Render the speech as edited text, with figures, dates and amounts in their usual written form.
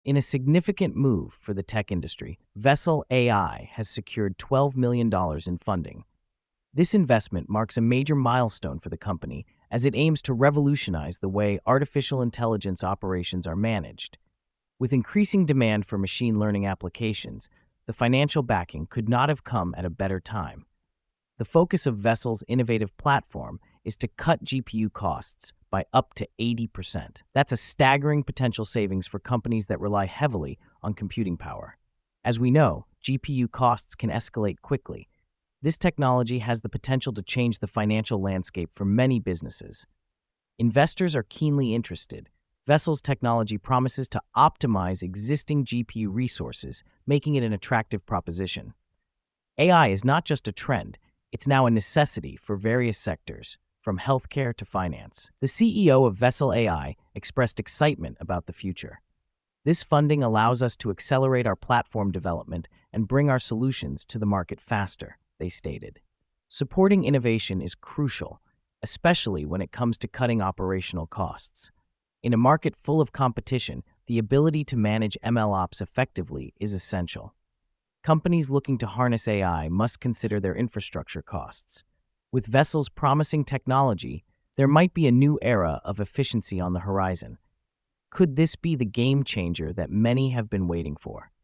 In a significant move for the tech industry, Vessel AI has secured $12 million in funding. This investment marks a major milestone for the company as it aims to revolutionize the way artificial intelligence operations are managed. With increasing demand for machine learning applications, the financial backing could not have come at a better time. The focus of Vessel's innovative platform is to cut GPU costs by up to 80%. That's a staggering potential savings for companies that rely heavily on computing power. As we know, GPU costs can escalate quickly. This technology has the potential to change the financial landscape for many businesses. Investors are keenly interested. Vessel's technology promises to optimize existing GPU resources, making it an attractive proposition. AI is not just a trend, it's now a necessity for various sectors, from healthcare to finance. The CEO of Vessel AI expressed excitement about the future. This funding allows us to accelerate our platform development and bring our solutions to the market faster, they stated. Supporting innovation is crucial, especially when it comes to cutting operational costs. In a market full of competition, the ability to manage MLOps effectively is essential. Companies looking to harness AI must consider their infrastructure costs. With Vessel's promising technology, there might be a new era of efficiency on the horizon. Could this be the game changer that many have been waiting for?